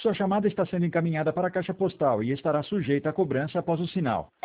Sua chamada está sendo encaminhada para a caixa postal e estará sujeita a cobrança após o sinal.